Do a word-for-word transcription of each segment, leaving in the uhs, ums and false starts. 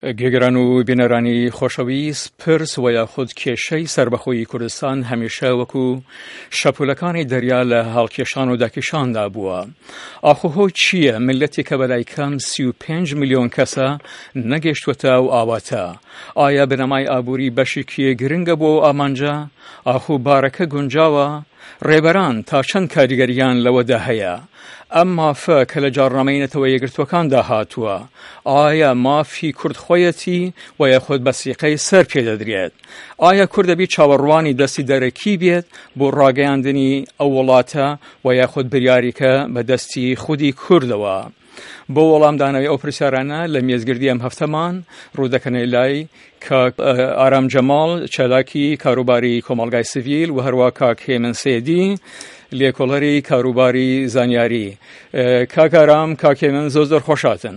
گێگران و بینەرانی خۆشەویست پرس و یاخود کێشەی سربەخۆیی کوردستان هەمیشە وەکو شەپۆلەکانی دەریا لە هەڵکێشان و داکێشاندا بووە. ئاخۆهۆی چییە؟ ملەتی کە بەلای کەم سی و پێنج میلیۆن کەسە نەگەیشتوەتە و ئاواتە. ئایا بنەمای ئابووری بەشێکی گرنگە بۆ ئامانجا؟ ئاخۆ بارەکە گونجاوە؟ ڕێبەران تا چەند کاریگەریان لەوەدا هەیە؟ ئەم مافە کە لە جاڕنامەی نەتەوە یەکگرتوەکاندا هاتووە، ئایا مافی کوردخۆیەتی و یاخود بە سیقەی سەر پێدەدرێت؟ ئایا کورد دەبی چاوەڕوانی دەستی دەرەکی بێت بۆ ڕاگەیاندنی ئەو وڵاتە و یاخود بریاریکە بە دەستی خودی کوردەوە؟ بۆ وەڵامدانەوەی ئەو پرسیارانە لە مێزگردی ئەم هەفتەمان ڕوودەکەنەی لای کاک ئارام جەماڵ چالاکی کاروباری کۆمەڵگای سڤیل و هەروە کاک هێمن سێدی لێکۆڵەری کاروباری زانیاری. کاک ئارام، کاک هێمن، زۆر زۆر خۆشاتن.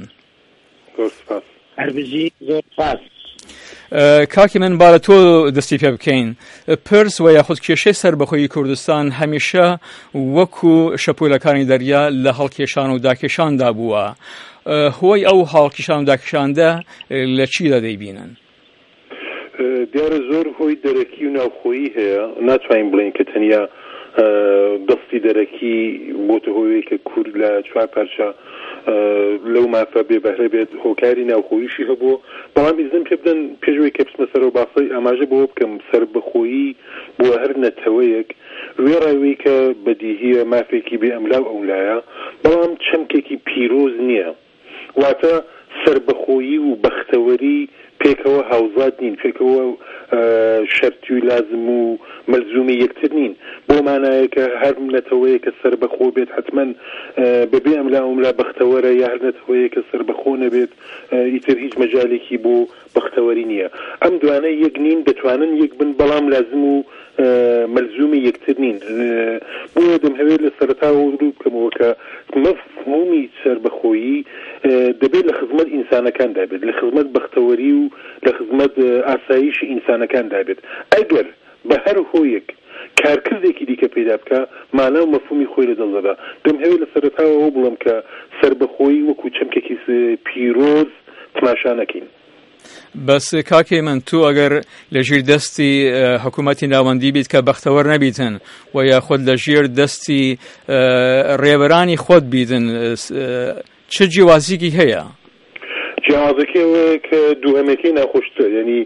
هەربژی زۆر سپاس. کاکی من با لە تۆ دەستی پێ بکەین. پرس و یاخود کێشەی سەربەخۆیی کوردستان هەمیشە وەکو شەپۆلەکانی دەریا لە هەڵکێشان و داکێشاندا بووە. هۆی ئەو هەڵکێشان و داکێشاندا لە چیدا دەیبینن؟ دیارە زۆر هۆی دەرەکی و ناوخۆیی هەیە. ناتوانین بڵێن کە تەنیا دەستی دەرەکی بۆتە هۆیەی کە کورد لە چوار پارچە لەو مافە بێبەهرە بێت. هۆکاری ناوخۆییشی هەبوو، بەڵام ئیزن پێ بدەن پێشوەی کە بچمە سەرەوە باسەی ئاماژە بۆ بکەم سەربەخۆیی بۆ هەر نەتەوەیەک وێڕاوی کە بەدیهیە مافێکی بێ ئەملاو ئەولایە، بەڵام چەمکێکی پیرۆز نییە. واتە سەربەخۆیی و بەختەوەری پێکەوە هاوزات نین، پێکەوە شەرتی و لازم و مەلزومی یەکتر نین. بۆ مانایە کە هەر نەتەوەیە کە سەربەخۆ بێت حتمەن بەبێ ئەملا ئەملا بەختەوەرە، یا هەر نەتەوەیە کە سەربەخۆ نەبێت ئیتر هیچ مەجالێکی بۆ بەختەوەری نییە. ئەم دوانە یەک نین، دەتوانن یەک بن، بەڵام لازم و مەلزومی یەکتر نین. بۆ دەم هەوێت لە سەرەتاوە ڕوو بکەمەوە کە مەفهومی سەربەخۆیی دەبێت لە خزمەت ئینسانەکاندا بێت، لە خزمەت بەختەوەری و لە خزمەت ئاسایشی ئینسانەکاندا بێت. ئەگەر بە هەر هۆیەک کارکردێکی دیکە پێدا بکە، مانە و مەفهومی خۆی لە دڵدەدا. دەم هەوێت لە سەرەتاوە بڵم کە سەربەخۆیی وەکو چەمکێکی پیرۆز تماشا نەکەین. بەس کاکێ من، تو ئەگەر لە ژێر دەستی حکوومەتی ناوەندی بیت کە بەختەوەر نەبیتن و یاخود لە ژێر دەستی ڕێبەرانی خۆت بیتن، چه جیاوازیکی هەیە؟ جیاوازەکەیەوە کە دووهەمەکەی ناخۆشتر، یعنی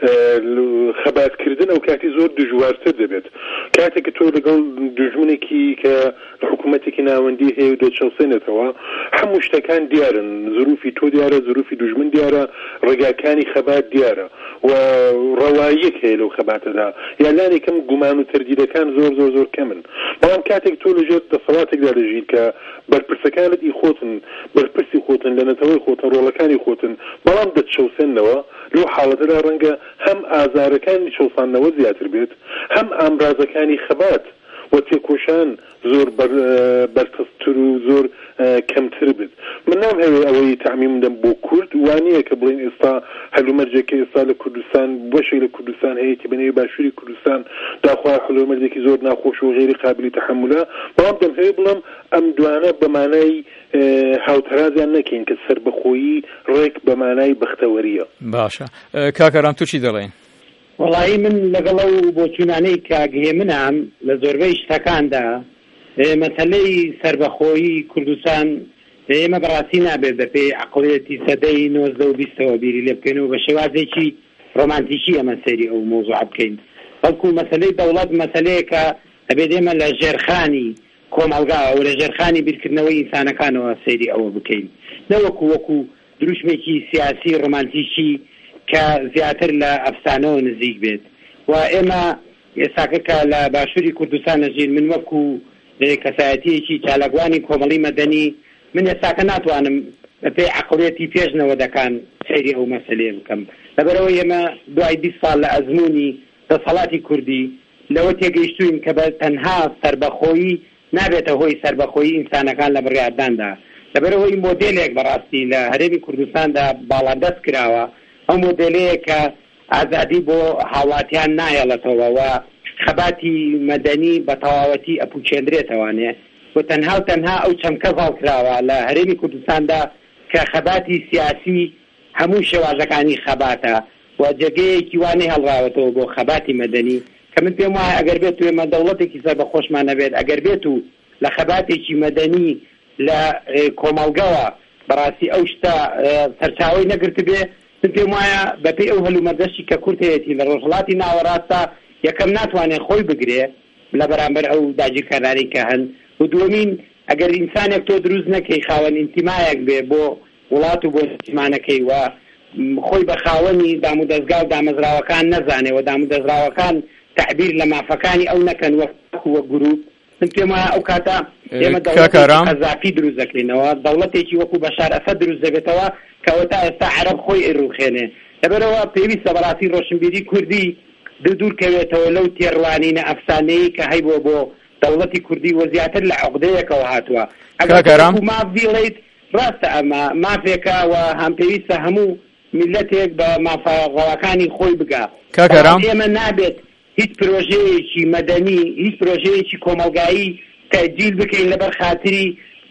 خەباتکردن ئەو کاتی زۆر دژوارتر دەبێت. کاتێک کە تۆ لەگەڵ دوژمنێکی کە حکوومەتێکی ناوەندی هەیە و دەچەوسێنێتەوە، هەموو شتەکان دیارن، زروفی تۆ دیارە، زروفی دوژمن دیارە، ڕێگاکانی خەبات دیارە و ڕەواییەک هەیە لەو خەباتەدا. یانلانی کەم گومان و تەردیدەکان زۆر زۆر زۆر کەمن. بەڵام کاتێک تۆ لەژێر دەسەڵاتێکدا دەژیت کە بەرپرسەکانت ئی خۆتن، بەرپرسی خۆتن، لە نەتەوەی خۆتن، ڕۆڵەکانی خۆتن، بەڵام دەتشەوسێنەوە، لەو حاڵەتەدا ڕەنگە هەم ئازارەکانی شەوسانەوە زیاتر بێت، هەم ئامرازەکانی خەبات و تێکۆشان زۆر بەرتەستر و زۆر کەمتر بێت. من نام هەوێ ئەوەی تەعمیم بدەم بۆ کورد، وانییە کە بڵێن ئێستا هەلومەرجێکی ئێستا لە کوردستان بەشێک لە کوردستان هەیە کە بەنێوی باشووری کوردستان داخوا هەلومەرجێکی زۆر ناخۆش و غێری قابلی تەحەمولە، بەڵام دەم هەوێ بڵێم ئەم دوانە بە مانای هاوتەرازیان نەکەین کە سەربەخۆیی ڕێک بە مانای بەختەوەریە. باشە. کاک ئارام، تو چی دەڵێن؟ وەڵی من لەگەڵ ئەو بۆچوونانەی کاگهێ منام لە زۆربەی شتەکاندا مەسەلەی سەربەخۆیی کوردستان ئێمە بەڕاستی نابێت بە پێی عەقڵیەتی سەدەی نۆزدە و بیستەوە بیری لێ بکەین و بە شێوازێکی ڕۆمانتیکی ئەمە سەیری ئەو مۆزوع بکەین. بەڵکو مەسەلەی دەوڵەت مەسەلەیە کە دەبێت ئێمە لە ژێرخانی کۆمەڵگا و لە ژێرخانی بیرکردنەوەی ئینسانەکانەوە سەیری ئەوە بکەین، نەوەکو وەکو دروشمێکی سیاسی ڕۆمانتیکی کە زیاتر لە ئەفسانەوە نزیک بێت. و ئێمە ئێستاکە کە لە باشووری کوردستان نەژین، من وەکو کەسایەتیەکی چالاکوانی کۆمەڵی مەدەنی، من ئێستاکە ناتوانم بە پێی عەقڵیەتی پێشنەوەدەکان سەیری ئەو مەسەلەیە بکەم، لەبەرەوە ئێمە دوای بیست ساڵ لە ئەزموونی دەسەڵاتی کوردی لەوە تێگەیشتوین کە بە تەنها سەربەخۆیی نابێتە هۆی سەربەخۆیی ئینسانەکان لە بڕیارداندا. لەبەرەوەی مۆدێلێک بەڕاستی لە هەرێمی کوردستاندا باڵادەست کراوە، ئەو مۆدێلەیە کە ئازادی بۆ هاوڵاتیان نایەڵێتەوە و خەباتی مەدەنی بە تەواوەتی ئەپوچێندرێتەوانێ و تەنها و تەنها ئەو چەمکە ڤاڵکراوە لە هەرێمی کوردستاندا کە خەباتی سیاسی هەموو شێوازەکانی خەباتە و جێگەیەکی وانەی هەڵڕاوەتەوە بۆ خەباتی مەدەنی کە من پێم وایە ئەگەر بێت و ئێمە دەوڵەتێکی سەربەخۆشمان نەبێت ئەگەر بێت و لە خەباتێکی مەدەنی لە کۆمەڵگەوە بەڕاستی ئەو شتە سەرچاوەی نەگرت بێ من پێم وایە بەپێی ئەو هەلومەردەشی کە کورتەیەتی لە ڕۆژهەڵاتی ناوەڕاستە یەکەم ناتوانێت خۆی بگرێ لە بەرامبەر ئەو داگیرکارانی کە هەن و دووەمین ئەگەر ئینسانێک تۆ دروست نەکەی خاوەن ئینتیمایەک بێ بۆ وڵات و بۆ نیشتیمانەکەی و خۆی بە خاوەنی دام و دەستگا و دامەزراوەکان نەزانێ و دام و دەزراوەکان تعبیر لە مافەکانی ئەو نەکەن وەکو گروپ من پێم وایە ئەو کاتە ئێمە دەوڵەتێکی قەزافی دروست دەکرێنەوە دەوڵەتێکی وەکو بەشار ئەسەد دروست دەبێتەوە کەەوە تا ئێستا عەرەب خۆی ئێڕوخێنێ لەبەرەوە پێویستە بەڕاستی ڕۆشنبیری کوردی دوورکەوێتەوە لەو تێڕوانینە ئەفسانەیە کە هەیبووە بۆ دەوڵەتی کوردی وە زیاتر لە عقدەیەکەوە هاتووە ئەگەر ماف بیڵێیت ڕاستە ئەمە مافێکە و هەم پێویستە هەموو میلەتێک بە مافەڕەوەکانی خۆی بگا ئێمە نابێت هیچ پرۆژەیەکی مەدەنی هیچ پرۆژەیەکی کۆمەلگایی تەجیل بکەین لەبەر خاتری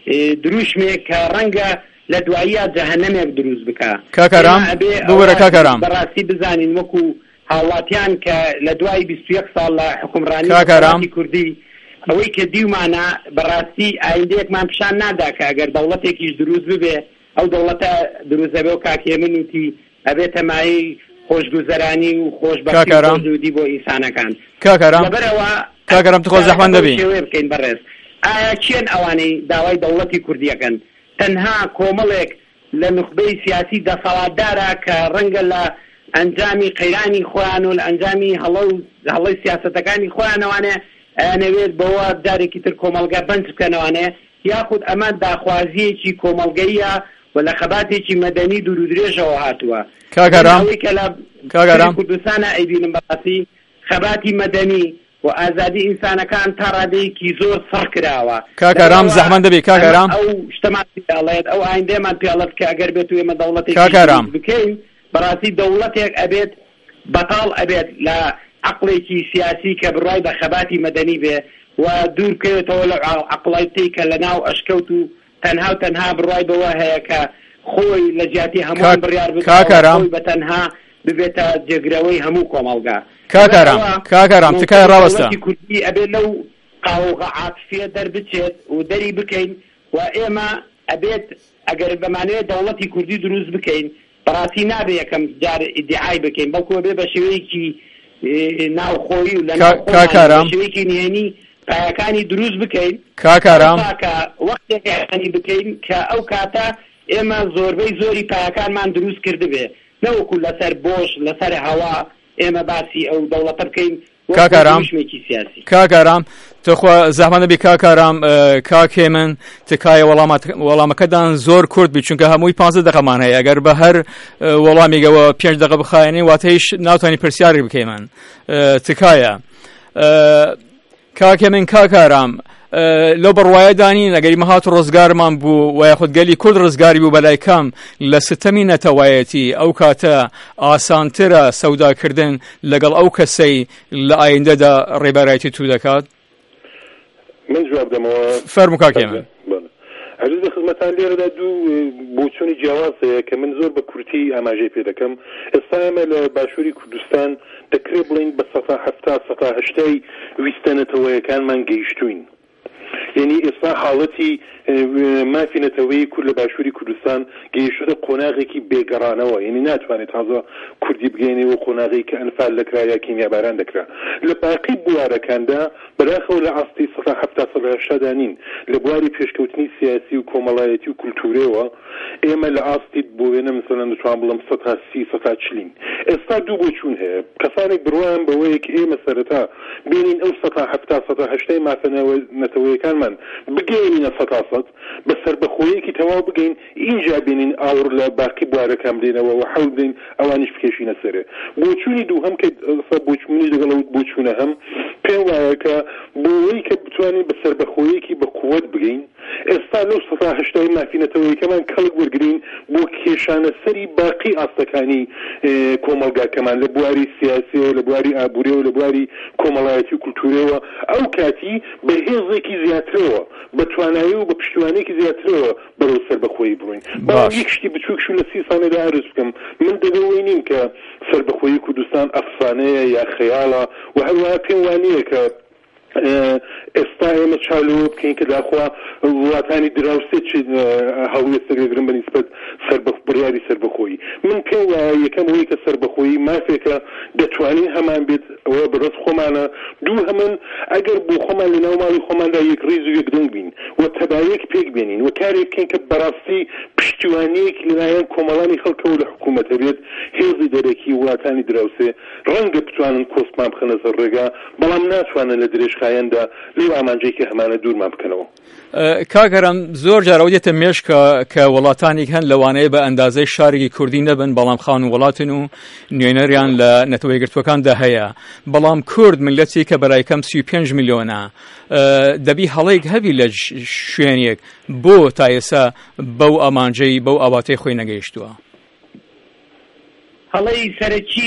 دروشمێک کە ڕەنگە لە دواییە جەهەنەمێک دروست بکە کاکەرام بوەرە کاکەرام بەڕاستی بزانین وەکو هاوڵاتیان کە لە دوای بیست و یەک ساڵ لە حکومڕانی کوردی ئەوەی کە دیومانە بەڕاستی ئایندەیەکمان پیشان نادا کە ئەگەر دەوڵەتێکیش دروست ببێ ئەو دەوڵەتە دروست دەبێ و کاکێ من وتی ئەبێتە مای خۆشگوزەرانی و خۆشبەختی بۆ ئینسانەکان کاکەرام لەبەرەوە کاکەرام تخۆ زەحمەت دەبین بکەین بەڕێز ئایا چێن ئەوانەی داوای دەوڵەتی کوردیەکەن تەنها کۆمەڵێک لە نخبەی سیاسی دەسەڵاتدارە کە ڕەنگە لە ئەنجامی قەیرانی خۆیان و لە ئەنجامی هەڵەی سیاسەتەکانی خۆیانەوانێ ئەنەوێت بەوە دارێکی تر کۆمەلگا بەنج بکەنەوانێ یاخود ئەمە داخوازیەکی کۆمەلگەیە و لە خەباتێکی مەدەنی دوور و درێژەوە هاتووە کاکەرام کاکەرام کوردستانە ئەیبینم بەڕاستی خەباتی مەدەنی و ئازادی ئینسانەکان تا ڕادەیەکی زۆر سەر کراوە کاکەرام زەحمەت دەبێ کاکەرام ئەو شتەمان پێڵێت ئەو ئایندەمان پێڵێت کە ئەگەر بێت و ئێمە دەوڵەتێک کاکەرام بکەین بەڕاستی دەوڵەتێک ئەبێت بەتاڵ ئەبێت لە عقلێکی سیاسی کە بڕای بە خەباتی مەدەنی بێ و دوور بکەوێتەوە لە عقڵایەتی کە لە ناو ئەشکەوت و تەنها و تەنها بڕای بەوە هەیە کە خۆی لە جیاتی هەمووان بڕیار کاکەرام بە تەنها ببێتە جێگرەوەی هەموو کۆمەڵگا کاکەرام کاکەرام تکای ڕاوەستە کوردی ئەبێت لەو قاوغە عاتفیە دەربچێت و دەری بکەین و ئێمە ئەبێت ئەگەر بەمانەیە دەوڵەتی کوردی دروست بکەین بەڕاستی نابێ یەکەم جار ئیدعای بکەین بەڵکو بێ بە شێوەیەکی ناوخۆیی و لە کاکەرام شێوەیەکی نهێنی پایەکانی دروست بکەین کاکەرام وەختێکی بکەین کە ئەو کاتە ئێمە زۆربەی زۆری پایەکانمان دروست کردبێ نەوەکو لەسەر بۆش لەسەر هەوا ئێمە باسی ئەو دەوڵەتە بکەین کاکەرام کاکەرام تۆخوا زەحمەت دەبی کاکەرام کاکێ من تکایە وەڵامەکەدان زۆر کورت بی چونکە هەمووی پانزە دەقەمان هەیە ئەگەر بە هەر وەڵامێکەوە پێنج دەقە بخایێنی واتە هیچ ناتوانانی پرسیاری بکەی من تکایە کاکێ من کاکەرام لەو بڕوایەدانی ئەگەری مەهات ڕۆزگارمان بوو و یاخود گەلی کورد ڕزگاری بوو بەلای کەم لە ستەمی نەتەوایەتی ئەو کاتە ئاسانترە سەوداکردن لەگەڵ ئەو کەسەی لە ئایندەدا ڕێبەرایەتی تو دەکات من جواب دەمەوە فەرموو کاکێ من هەرگیز بە خزمەتان لێرەدا دوو بۆچوونی جیاواز هەیە کە من زۆر بە کورتی ئاماژەی پێ دەکەم ئێستا ئێمە لە باشووری کوردستان دەکرێت بڵین بە سەدا هەفتا سەدا هەشتای ویستەنەتەوەیەکانمان گەیشتوین یعنی ئێستا حاڵەتی مافی نەتەوەی کورد لە باشووری کوردستان گەیشتە قۆناغێکی بێگەڕانەوە یعنی ناتوانێت تازە کوردی بگەینەوە قۆناغی کە ئەنفال دەکرا یا کیمیاباران دەکرا لە باقی بوارەکاندا بەداخەوە لە ئاستی سەدا هەفتا سەدا هەشتا دانین لە بواری پێشکەوتنی سیاسی و کۆمەڵایەتی و کولتورەوە ئێمە لە ئاستی بۆ وێنە مثلەن دەتوان بڵم سەدا سی سەدا چلین ئێستا دوو بۆچوون هەیە کەسانێک بڕوایان بەوەیە کە ئێمە سەرەتا بینین ئەو سەدا هەفتا سەدا هەشتای مافە نەتەوەیەکانمان بگەینە سەدا سەد بەسەر بەخۆیەکی تەواو بگەین اینجا بینین ئاور لە باقی بوارەکان بدەینەوە و حەول بدەین ئەوانیش بکێشینە سەرێ بۆچوونی دوو هەم کە بۆچوونی لەگەڵ بۆچوونە هەم پێم وایە کە بۆەوەی کە بتوانین بەسەر بەخۆیەکی بە قووەت بگەین ئێستا لەو سەدا هەشتای مافینەتەوەیەکەمان کەڵک وەرگرین بۆ کێشانە سەری باقی ئاستەکانی کۆمەڵگاکەمان لە بواری سیاسیەوە لە بواری ئابووریەوە لە بواری کۆمەڵایەتی و کولتورەوە ئەو کاتی بەهێزێکی زیاتر زیاترەوە بە توانایی و بە پشتیوانێکی زیاترەوە بەرەو سەربەخۆیی بڕۆین. بەڵام یەک شتی بچووکش لە سی ساڵێدا ئارز بکەم، من دەبێ نیم کە سەربەخۆیی کوردستان ئەفسانەیە یا خەیاڵە و هەروەها پێم وانییە کە ئێستا ئێمە چالەوە بکەین کە داخوا وڵاتانی دراوسێ هەڵوێستە لەگرن بەنسبەت بڕیاری سەربەخۆیی. من پێم وایە یەکەم ئەوەی کە سەربەخۆیی مافێکە دەتوانین هەمان بێت ئەوە بەڕست خۆمانە، دوو هەمن ئەگەر بۆ خۆمان لە ناو ماڵی خۆماندا یەک ڕیز و یەک دەنگ بین و تەبایەک پێک بێنین و کارێک بکەین کە بەڕاستی پشتیوانیەکی لەلایەن کۆمەڵانی خەڵکەوە لە حکوومەتە بێت، هێزی دەرەکی وڵاتانی دراوسێ ڕەنگە بتوانن کۆسپان بخەنە سەر ڕێگا، بەڵام ناتوانن لە درێژ خایەندا لێو ئامانجەیەکی هەمانە دوورمان بکەنەوە. کاگەرم زۆر جارەوە دێتە مێشکە کە وڵاتانی هەن لەوانەیە بە ئەندازەی شارێکی کوردی نەبن بەڵام خان و وڵاتن و نوێنەریان لە نەتەوە یەکگرتووەکاندا هەیە، بەڵام کورد ملەتی کە بەلای کەم سی و پێنج میلیۆنە دەبی هەڵەیەک هەبی لە شوێنێک بۆ تا ئێستا بەو ئامانجەی بەو ئاواتەی خۆی نەگەیشتووە. هەڵەی سەرەکی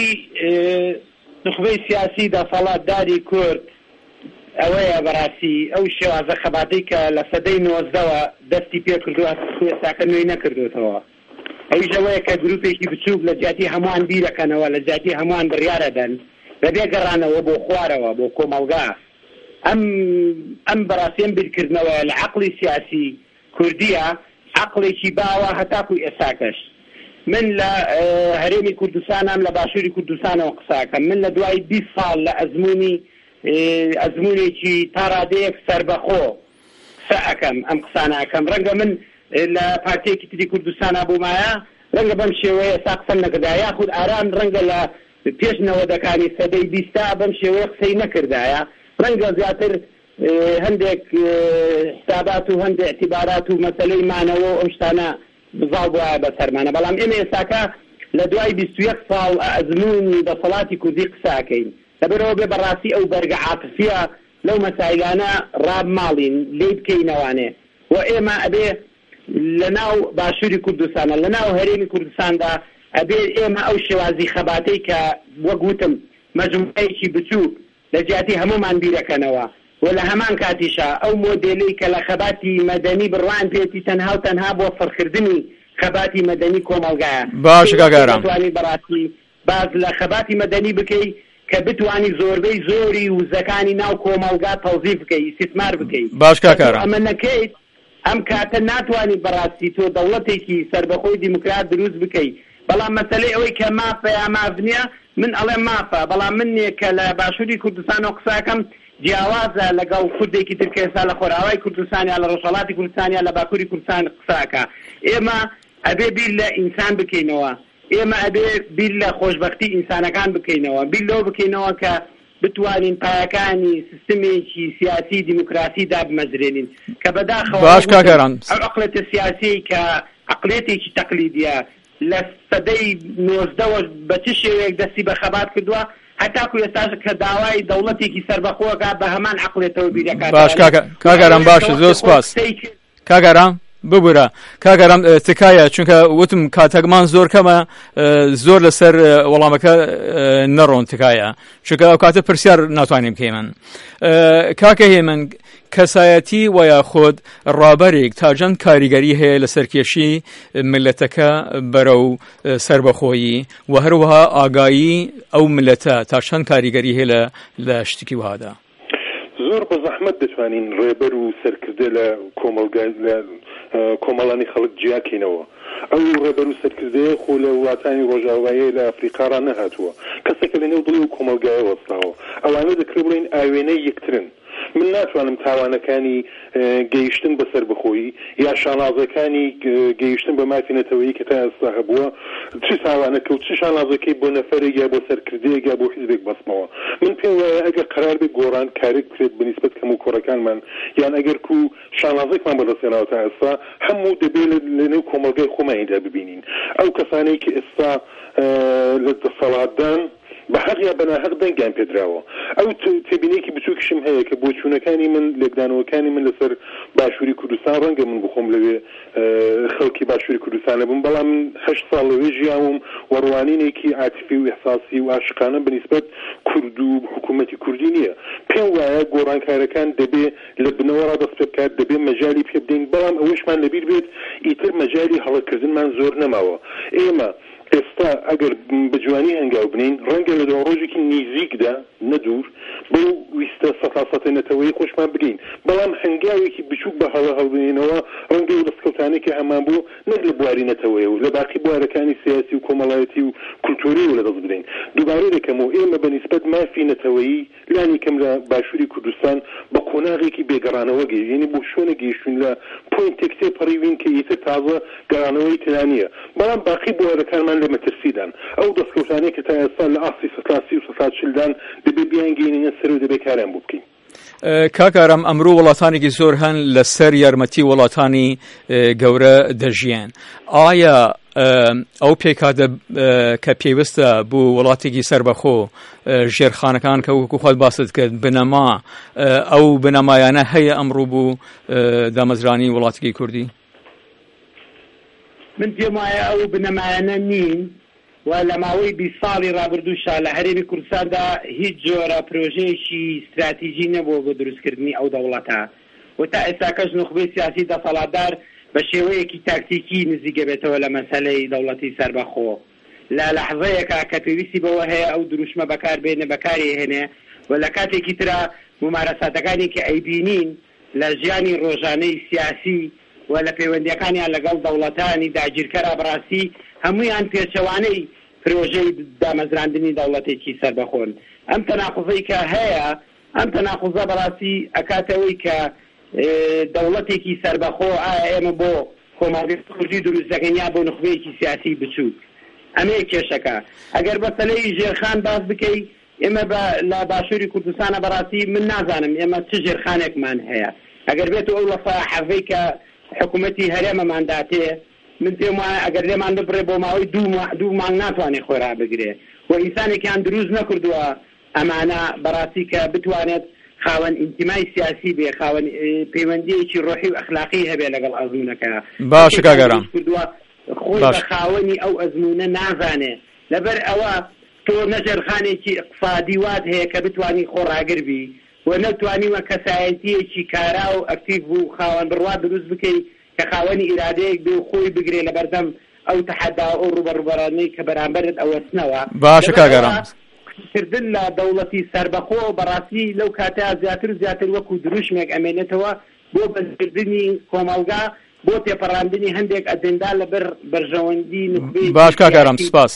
نخبەی سیاسی دەسەڵاتداری کورد ئەوەیە بەڕاستی ئەو شێوازە خەباتەی کە لە سەدەی نۆزدەوە دەستی پێ کردووە ساکە نوێی نەکردوێتەوە. ئەویش ئەوەیە کە گروپێکی بچووک لە جیاتی هەمووان بیرەکەنەوە، لە جیاتی هەمووان بڕیارەدەن بەبێ گەڕانەوە بۆ خوارەوە بۆ کۆمەلگا. ئەم ئەم بەڕاستیەم بیرکردنەوە لە عەقڵی سیاسی کوردیە، عەقڵێکی باوە هەتاکوی ئێستاکەش. من لە هەرێمی کوردستانم لە باشووری کوردستانەوە قساکەم. من لە دوای بیست ساڵ لە ئەزموونی ئەزمونێکی تا ڕادەیەک سەربەخۆ قسە ئەەکەم، ئەم قسانە ئەەکەم. ڕەنگە من لە پارتیەکی تری کوردستانە بوومایە ڕەنگە بەم شێوەیە سا قسەم نەکردا، یاخود ئاران ڕەنگە لە پێش نەوەدەکانی سەدەی بیستا بەم شێوەیە قسەی نەکردایە، ڕەنگە زیاتر هەندێک حسابات و هەندێک اعتیبارات و مەسەلەی مانەوە ئەم شتانە بزاڵ بووایە بەسەرمانە. بەڵام ئێمە ئێستاکە لە دوای بیست و یەک ساڵ ئەزموونی دەسەڵاتی کوردی قساکەین، لەبەرەوە بێ بەڕاستی ئەو بەرگە عاتفیە لەو مەسایلانە ڕاب ماڵین لێ بکەینەوانێ و ئێمە ئەبێ لە ناو باشووری کوردستانە لە ناو هەرێمی کوردستاندا ئەبێ ئێمە ئەو شێوازی خەباتەی کە وەک وتم مەجموعەیەکی بچووک لە جیاتی هەمومان بیرەکەنەوە و لە هەمان کاتیشە ئەو مۆدێلەی کە لە خەباتی مەدەنی بڕوان پێێتی تەنها و تەنها بۆ فڕکردنی خەباتی مەدەنی کۆمەلگایە. باش کاگەرام توانی بەڕاستی باز لە خەباتی مەدەنی بکەی کە بتوانی زۆربەی زۆری وزەکانی ناو کۆمەلگا تەوزیف بکەی، ئیستثمار بکەی. باش کاکەرام ئەمە نەکەیت ئەم کاتە ناتوانانی بەڕاستی تۆ دەوڵەتێکی سەربەخۆی دیموکرات دروست بکەی. بەڵام مەسەلەی ئەوەی کە مافە یا ماف نییە، من ئەڵێ مافە، بەڵام من نییە کە لە باشووری کوردستانەوە قساکەم جیاوازە لەگەڵ کوردێکی ترکێستا لە خۆراوای کوردستانیا لە ڕۆژهەڵاتی کوردستانیا لە باکووری کوردستان قساکە. ئێمە ئەبێ بیر لە ئینسان بکەینەوە، ئێمە ئەبێ بیر لە خۆشبەختی ئینسانەکان بکەینەوە، بیر لەوە بکەینەوە کە بتوانین پایەکانی سیستمێکی سیاسی دیموکراسی دابمەزرێنین کە بەداخەوە باش کاگەران ئەو عەقڵێتە سیاسی کە عەقڵێتێکی تەقلیدیە لە سەدەی نۆزدەوە بە چ شێوەیەک دەستی بە خەبات کردووە، هەتاکو ئێستاش کە داوای دەوڵەتێکی سەربەخۆەکە بە هەمان عەقڵێتەوە بیرەکات. باش کاگەرام باشە، زۆر سپاس کاگەرام. ببوورە کاگەرام تکایە، چونکە وتم کاتەکمان زۆر کەمە، زۆر لەسەر وەڵامەکە نەڕۆن تکایە، چونکە ئەو کاتە پرسیار ناتوانیم بکەین. کاکە هێمن کەسایەتی و یاخۆد ڕابەرێک تا چەند کاریگەری هەیە لە سەرکێشی ملەتەکە بەرەو سەربەخۆیی و هەروەها ئاگایی ئەو ملەتە تا چەند کاریگەری هەیە لە شتێکی وهادا؟ زۆر بە زەحمەت دەتوانین ڕێبەر و سەرکردە لە کۆمەلگای لە کۆمەڵانی خەڵک جیاکەینەوە. ئەو ڕێبەر و سەرکردەیە خۆ لە وڵاتانی ڕۆژاوایی لە ئەفریقا نەهاتووە، کەسێکە لەنێو دڵی و کۆمەلگایە وەستاوە. ئەوانە دەکرێت بڵێن ئاوێنەی یەکترن. من ناتوانم تاوانەکانی گەیشتن بە سەربەخۆیی یا شانازەکانی گەیشتن بە مافینەتەوەیی کە تا ئێستا هەبووە چ تاوانەکە و چ شانازەکەی بۆ نەفەرێک یا بۆ سەرکردەیەک یا بۆ حیزبێک بەسمەوە. من پێم وایە ئەگەر قەرار بێت گۆڕان کارێک بکرێت بەنسبەت کەم و کۆڕەکانمان، یان ئەگەر کو شانازێکمان بەدەستێناوە تا ئێستا هەموو دەبێت لەنێو کۆمەلگای خۆمانیدا ببینین. ئەو کەسانەی کە ئێستا لە دەسەڵاتدان بە حەق یا بەناحەق دەنگیان پێدراوە. ئەو تێبینێکی بچووکشم هەیە کە بۆ چوونەکانی من لێکدانەوەکانی من لەسەر باشووری کوردستان ڕەنگە من بخۆم لەوێ خەڵکی باشووری کوردستانە بووم، بەڵام من هەشت ساڵ لەوێ ژیاوم وەڕوانینێکی عاتیفی و ئێحساسی و عاشقانە بەنسبەت کورد و حکوومەتی کوردی نییە. پێم وایە گۆڕانکارەکان دەبێ لە بنەوە ڕادەست پێ بکات، دەبێ مەجای پێ بدەین، بەڵام ئەوەشمان لەبیر بێت ئیتر مەجای هەڵەکردنمان زۆر نەماوە. ئێمە ئێستا ئەگەر بە جوانی هەنگاو بنین ڕەنگە لە دو ڕۆژێکی نزیکدا نەدوور بەو ویستە سەتاسەتەنەتەوەی خۆشمان بگەین، بەڵام هەنگاوێکی بچووک بە هەڵە هەڵبنینەوە ڕەنگە و دەستکەوتانێکی هەمان بوو نەک لە بواری نەتەوەیە و لە باقی بوارەکانی سیاسی و کۆمەڵایەتی و کولتوری و لەدەست بدەین. دووبارەی دەکەمەوە ئێمە بەنسبەت مافی نەتەوەیی لانی کەم لە باشووری کوردستان بە قۆناغێکی بێگەڕانەوە گەی، یعنی بۆ شوێنە گەیشتون لە پۆینتێک تێ پەڕیوین کە ئیتر تازە گەڕانەوەی ترانیە، بەڵام باقی بوارەکانمان لە مەترسیدان. ئەو دەستکەوتانەی کە تا ئێستا لە ئاسی سەتاسی و سەسات چلدان دەبێ بیان گەینە سەر و دەبێ کاریان بۆ بکەین. کاکارم ئەمڕۆ وڵاتانێکی زۆر هەن لەسەر یارمەتی وڵاتانی گەورە دەژیان. ئایا ئەو پێکاتە کە پێویستە بۆ وڵاتێکی سەربەخۆ ژێرخانەکان کە وەکو خۆت باست کرد بنەما ئەو بنەمایانە هەیە ئەمڕۆ بۆ دامەزرانی وڵاتێکی کوردی؟ من پێم وایە ئەو بنەمایانە نین و لە ماوەی بیست ساڵی ڕابردووشە لە هەرێمی کوردستاندا هیچ جۆرە پرۆژەیەکی استراتیژی نەبووە بۆ دروستکردنی ئەو دەوڵەتە و تا ئێستا کەس نخبەی سیاسی دەسەڵاتدار بە شێوەیەکی تاکتیکی نزیکە بێتەوە لە مەسەلەی دەوڵەتی سەربەخۆ. لە لەحظەیەکە کە پێویستی بەوە هەیە ئەو دروشمە بەکار بێنە بەکاری هێنێ و لە کاتێکی ترە ممارەساتەکانی کە ئەیبینین لە ژیانی ڕۆژانەی سیاسی و لە پەیوەندیەکانیان لەگەڵ دەوڵەتانی داگیرکەرە بەڕاستی هەمویان پێچەوانەی پرۆژەی دامەزراندنی دەوڵەتێکی سەربەخۆن. ئەم تەناقوزەی کە هەیە ئەم تەناقوزە بەڕاستی ئەکاتەوەی کە دەوڵەتێکی سەربەخۆ ئایا ئێمە بۆ کۆمەڵگەی کوردی دروست دەکەین یا بۆ نخبەیەکی سیاسی بچووک. ئەمەیە کێشەکە. ئەگەر بەسەلەی ژێرخان باس بکەی ئێمە لە باشووری کوردستانە بەڕاستی من نازانم ئێمە چ ژێرخانێکمان هەیە. ئەگەر بێت ئەو لە حەڤەی کە حکوومەتی هەرێمەمانداتێ من پێم وایە ئەگەر لێمان ببڕێ بۆ ماوەی دوو مانگ ناتوانێت خۆرا بگرێ و ئینسانێکیان دروست نەکردووە ئەمانە بەڕاستی کە بتوانێت خاوەن ئینتیمای سیاسی بێ، خاوەن پەیوەندیەکی ڕۆحی و ئەخلاقی هەبێ لەگەڵ ئەزمونەکە. باشە کاگەڕام خۆی بە خاوەنی ئەو ئەزمونە نازانێ، لەبەر ئەوە تۆ نەژێرخانێکی اقتصادی وات هەیە کە بتوانی خۆڕاگر بی و نەتوانیوە کەسایەتیەکی کارا و ئەکتیڤ بوو خاوەن بڕوا دروست بکەی کە خاوەنی ئیرادەیەک بێ و خۆی بگرێ لە بەردەم ئەو تەحەدا ئەو ڕوبەڕوبەرانەی کە بەرامبەرت ئەوەستنەوە. باشە کاگەڕام کردن لە دەوڵەتی سەربەخۆ بەڕاستی لەو کاتەیە زیاتر و زیاتر وەکو دروشمێک ئەمێنێتەوە بۆ بەزکردنی کۆمەڵگا بۆ تێپەڕاندنی هەندێک ئەجەندا لەبەر بەرژەوەندی نخبەی. باش کاگەڕام سپاس.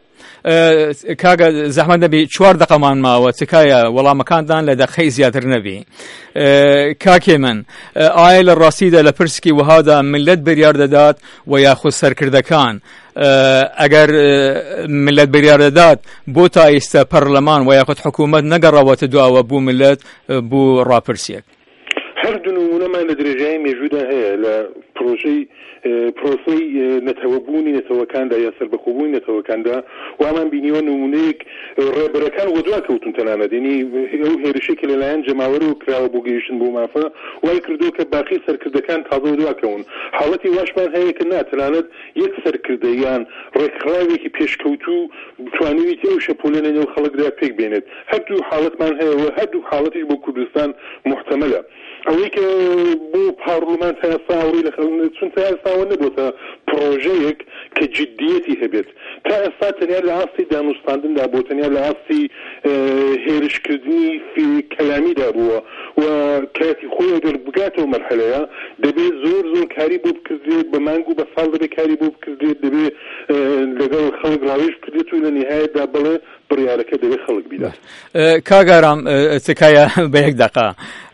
کاگە زەحمەت نەبی چوار دقەمان ماوە تکایە وەڵامەکاندان لە دەقەی زیاتر نەبی. کاکێ من ئایا لە ڕاستیدا لە پرسکی وهادا ملت بریار دەدات و یاخود سەرکردەکان ئەگەر ملت بریار دەدات بۆ تا ئێستا پەرلەمان و یاخود حکوومەت نەگەڕاوەتە دواوە بوو ملت بوو ڕاپرسیەک؟ هەردوو نمونەمان لە درێژایی مێژوودا هەیە لە پرۆژەی پرۆسەی نەتەوەبوونی نەتەوەکاندا یا سەربەخۆبوونی نەتەوەکاندا و ئەمان بینیوە نمونەیەک ڕێبەرەکان وە دوا کەوتون تەنانەت، یعنی ئەو هێرشێکی لەلایەن جەماوەر و کراوە بۆ گەیشتن بۆ مافە وای کردو کە باقی سەرکردەکان تازە دواکەون. حاڵەتی واشمان هەیە کە ناتەنانەت یەک سەرکردەیان ڕێکخراوێکی پێشکەوتوو بتوانیویت ئەو شەپۆلێنە و خەڵکدا پێک بێنێت. هەردوو حاڵەتمان هەیە و هەردوو حاڵەتیش بۆ کوردستان محتەمەلە. ئەوەی کە بۆ پارلمان تا ئێستا هەوڕی لە خەڵک چون تا ئێستاوە نەبووتە پرۆژەیەک کە جددیەتی هەبێت. تا ئێستا تەنیا لە ئاستی دانوستاندندا بۆ تەنیا لە ئاستی هێرشکردنی کەلامیدا بووە و کاتی خۆی ئەگەر بگاتەوە مەرحەلەیە دەبێت زۆر زۆر کاری بۆ بکردێت بە مانگ و بە ساڵ دەبێت کاری بۆ بکردێت دەبێت لەگەڵ خەڵک ڕاوێژ بکردێت و لە نهایەتدا بڵێ بڕیارەکە دەبێت خەڵک بیدات. کاگەڕام تکایە بە یەک دەقە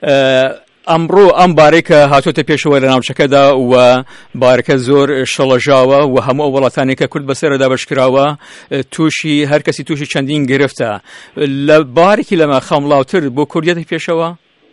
ئەمڕۆ ئەم بارێکە هاتوۆتە پێشەوە لە ناوچەکەدا و بارەکە زۆر شەڵەژاوە و هەموو وڵاتانێکە کورد بەسەرەدا بەشکراوە تووشی هەر کەسی تووشی چەندین گرفتە. لە بارێکی لەمە خەمڵاوتر بۆ کوردیەتی پێشەوە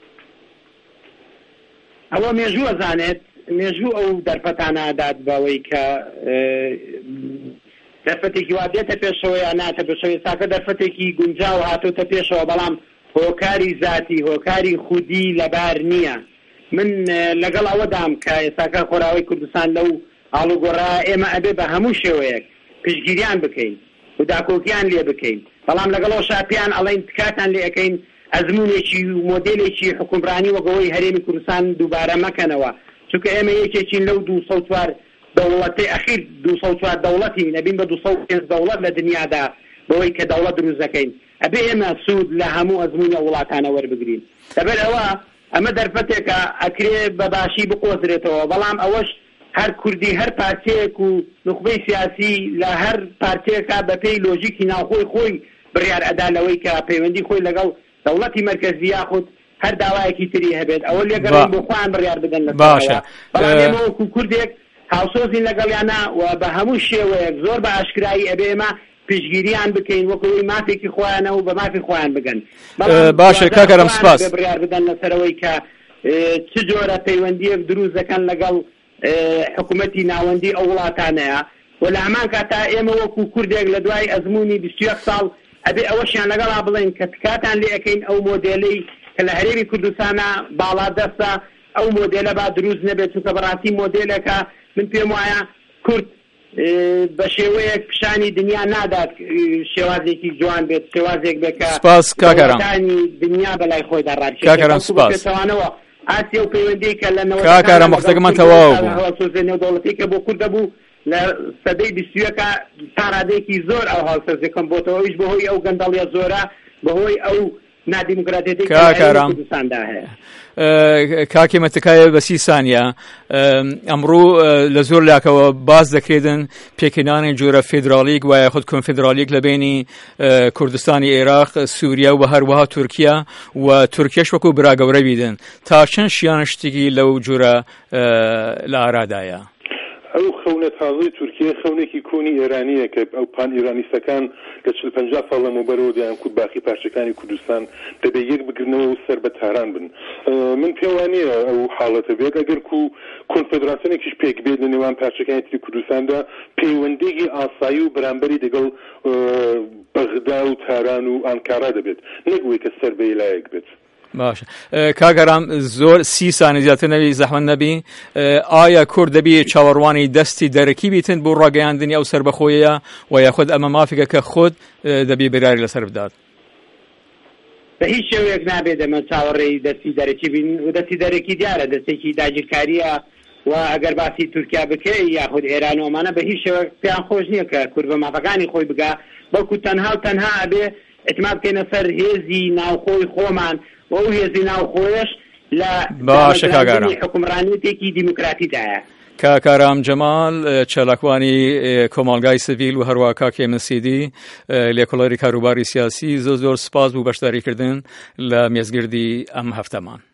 ئەوە مێژووە زانێت مێژوو ئەو دەرفەتانە داد بەوەی کە دەرفەتێکی وا دێتە پێشەوە یا ناتە پێشەوە ساکە دەرفەتێکی گونجاو هاتوتە پێشەوە بەڵام هۆکاری ذاتی هۆکاری خودی لەبار نییە. من لەگەڵ ئەوەدام کە ئێستاکە خۆراوی کوردستان لەو ئاڵوگۆڕا ئێمە ئەبێ بە هەموو شێوەیەک پشگیریان بکەین و داکۆکیان لێ بکەین، بەڵام لەگەڵەوە شاپیان ئەڵێن تکاتان لێ ئەەکەین ئەزمونێکی و مۆدێلێکی حکومڕانی وەگەوەی هەرێمی کوردستان دووبارە مەکەنەوە، چونکە ئێمە یەکێکین لەو دوو سەد و چوار دەوڵەتی ئەخیر دوو سەد و چوار دەوڵەتی نەبین بە دوو سەد و پێنج دەوڵەت لە دنیادا بەوەی کە دەوڵەت دروست دەکەین. ئەبێ ئێمە سوود لە هەموو ئەزمونە وڵاتانە وەربگرین. لەبەر ئەوە ئەمە دەرفەتێکە ئەکرێ بەباشی بقۆزرێتەوە، بەڵام ئەوەش هەر کوردی هەر پارتەیەک و نخبەی سیاسی لە هەر پارتەیەکە بە پێی لۆژیکی ناوخۆی خۆی بڕیار ئەدا لەوەی کە پەیوەندی خۆی لەگەڵ دەوڵەتی مەرکەزی یاخود هەر داوایەکی تری هەبێت ئەوە لێگەڕین بۆ خۆیان بڕیار بدەن لە باشە. بەڵام ئێمە وەکو کوردێک هاوسۆزین لەگەڵیانە و بە هەموو شێوەیەک زۆر بە ئاشکرایی ئەبێ ئێمە پشگیریان بکەین وەکوی مافێکی خۆیانە و بە مافی خۆیان بگەن. باشە کاکەرەم سپاس. بڕیار بدەن لەسەرەوەی کە چ جۆرە پەیوەندیەک دروست دەکەن لەگەڵ حکوومەتی ناوەندی ئەو وڵاتانەیە و لە هەمان کاتا ئێمە وەکو کوردێک لە دوای ئەزمموی بیست و یەک ساڵ ئەبێ ئەوەشیان لەگەڵا بڵێن کە تکاتان لێ ئەەکەین ئەو مۆدێلەی کە لە هەرێمی کوردستانە باڵا دەستە ئەو مۆدێلە با دروست نەبێت، چونکە بەڕاستی مۆدێلەکە من پێم وایە کورد بە شێوەیەک پیشانی دنیا نادات شێوازێکی جوان بێت، شێوازێک بێکە سپاس کاکەرەم دنیا بەلای خۆیدا ڕادشێت. کاکەرەم سپاس. ئاسیا و پەیوەندی کە لە کاکەرەم وەختەکەمان تەواو بوو. هەڵسوزە نێودەوڵەتی کە بۆ کورد دەبوو لە سەدەی بیست و یەکە تا ڕادێکی زۆر ئەو هەڵسەرجەکەم بۆتەوە ئەویش بەهۆی ئەو گەندەڵیە زۆرە بەهۆی ئەو نادیموکراتێتی کاکەرەم کوردستاندا هەیە. کاکی مەتکایە بە سی سانیە ئەمڕۆ لە زۆر لاکەوە باز دەکرێتن پێکهێنانی جۆرە فێدرالیک و یاخود کۆنفێدرالیک لە بینی کوردستانی عێراق، سووریا و هەروەها تورکیا و تورکیەش وەکو براگەورە بیدن. تا چەند شیان شتێکی لەو جۆرە لە ئارادایە؟ ئەو خەونە تازەی تورکیە خەونێکی کۆنی ئێرانیە کە ئەو پان ئێرانیستەکان لە چل پەنجا ساڵ لەمەوبەرەوە دەیان کورد باقی پارچەکانی کوردستان دەبێ یەک بگرنەوە و سەر بە تاران بن. من پێم وانییە ئەو حاڵەتە بێت ئەگەر کو کۆنفێدراسیۆنێکیش پێک بێت لە نێوان پارچەکانی تری کوردستاندا پەیوەندێکی ئاسایی و بەرامبەری دەگەڵ بەغدا و تاران و ئانکارا دەبێت، نەگوێت کە سەر بە لایەک بێت. باشە کاگەرام زۆر سی سانی زیاتر نەبی زەحمەت نەبی. ئایا کورد دەبی چاوەڕوانی دەستی دەرەکی بیتن بۆ ڕاگەیاندنی ئەو سربەخۆیە و یاخود ئەمە مافێکە کە خۆت دەبی بەراری لەسەر بدات؟ بە هیچ شێوەیەک نابێت ئەمە چاوەڕێی دەستی دەرەکی بین و دەستی دەرەکی دیارە دەستێکی داگیرکاریە و ئەگەر باسی تورکیا بکەی یاخود ئێران و ئەمانە بە هیچ شێوەیەک پێیان خۆش نییە کە کورد بە مافەکانی خۆی بگا، بەڵکو تەنها و تەنها ئەبێ ئەتماد بکەینە سەر هێزی ناوخۆی خۆمان و ئەو هێزی ناوخۆیش لە حکومڕانیەتێکی دیموکراتیدایە. کاکارام جەمال چالاکوانی کۆمەڵگای سڤیل و هەروە کاکێ مسیدی لێکۆڵەری کاروباری سیاسی زۆر زۆر سپاس بوو بەشداریکردن لە مێزگردی ئەم هەفتەمان.